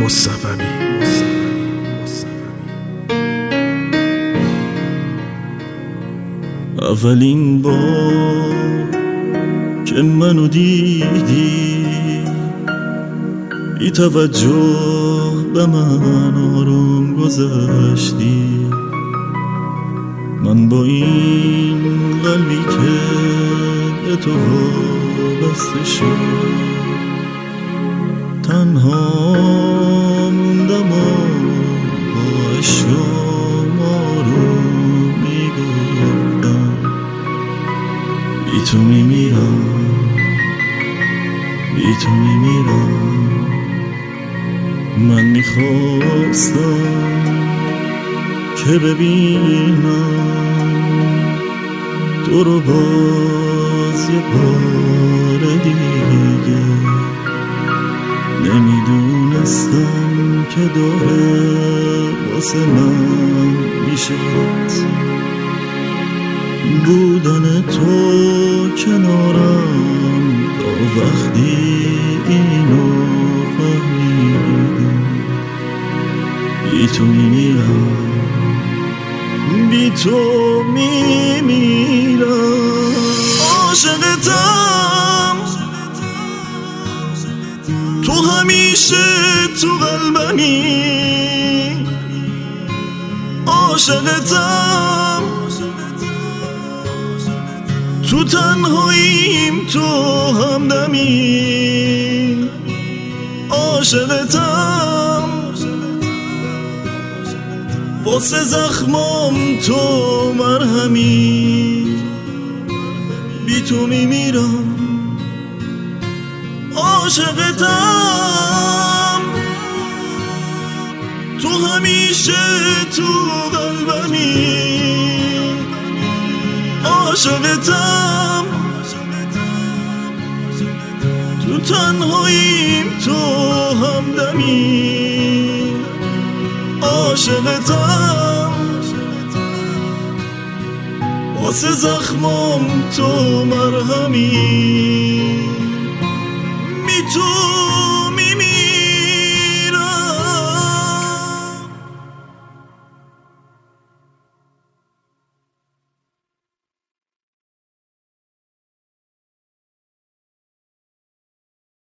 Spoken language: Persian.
اولین بار که منو دیدی بی توجه به من آروم گذشتی. من با این قلبی که به تو وابسته شد تنها موندم و با اشکام آروم میگفتم بی تو میمیرم، بی تو میمیرم. من میخواستم که ببینم تو رو باز یه بار دیگه. نمیدونستم که داره واسه من میشه بودن تو کنارم تا وقتی اینو فهمیدم بی تو میمیرم، بی تو میمیرم. عاشقتم، تو همیشه تو قلبمی. عاشقتم، تو تنهاییم تو همدمی. عاشقتم، واسه زخمام تو مرهمی. بی تو میمیرم. عاشقتم، تو همیشه تو قلبمی. عاشقتم، تو تنهاییم تو همدمی. عاشقتم، واسه زخمام تو مرهمی. بی تو